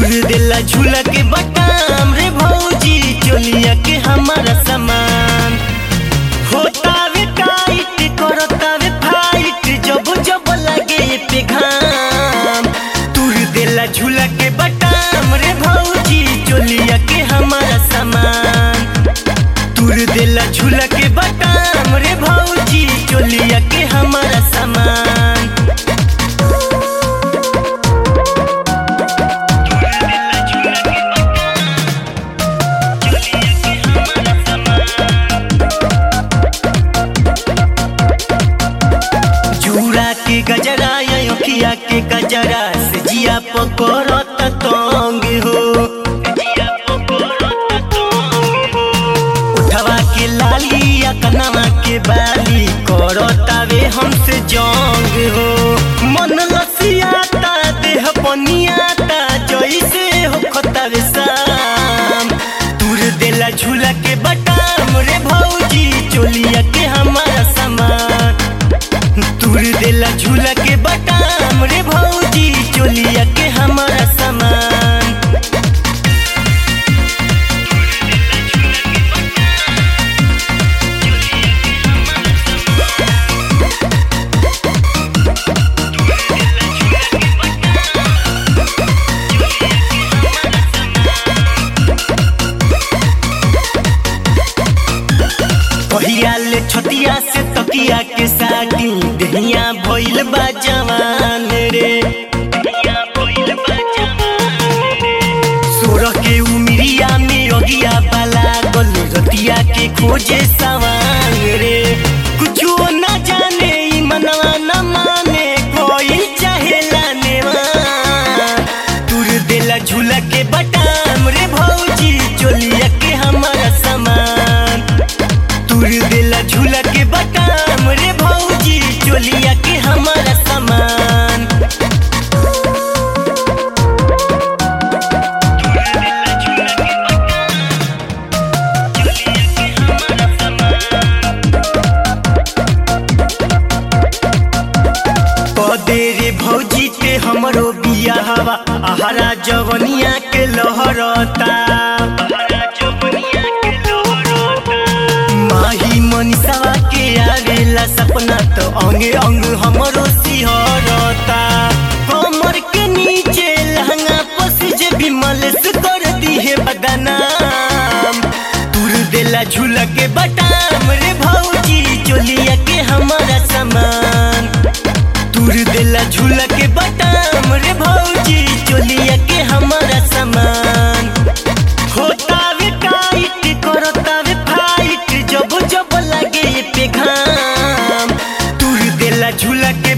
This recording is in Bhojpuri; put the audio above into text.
तुर देला झूला के बटाम रे भौजी चोलिया के हमारा सामान होता वे टाइट करता वे फाइट जब जब लगे पे घाम तुर देला झूला के बटाम रे भौजी चोलिया के हमारा सामान तुर देला झूला के बटाम रे भौजी चोलिया के हमारा सामान गजरा अखिया के गजरा से जिया पकड़त तंग हो उठवा के लालिया कनवा के बाली करतावे हमसे जंग हो मन लसियाता देह पनियाता जैसे हो खतावे शाम तुर देला झूला के बटाम रे भौजी चोलिया के हमारा सामान तुर देला झूला के बटाम रे भौजी चोलिया के हमारा सामान पहिया ले छतिया से तकिया के साटी दहिया भइल बा जवान रे सोरह के उमिरिया में अगिया बाला गल रतिया के खोजे सवांग रे कुछो न जाने ई मनवा न माने कोई चाहे लाने तुर देला झूला के बटाम रे भौजी चोलिया के हमारा सामान तुर देला झूला के बटाम रे भौजी चोलिया के हमारा सामान पदे रे भौजी के हमरो बिया हवा आहारा जवनिया के लहरता माही मनीषावा के आवेला सपना तो अंगे अंग हमरो सिहरता कमर के नीचे लहंगा पसीजे विमलेश कर दी है बदनाम तुर देला झूला के बटाम रे भौजी चोलिया के हमारा सामान तुर देला झूला के बटाम रे भौजी चोलिया के हमारा सामान होता वे टाइट करता वे फाइट जब जब लगे पे घाम तुर देला झूला के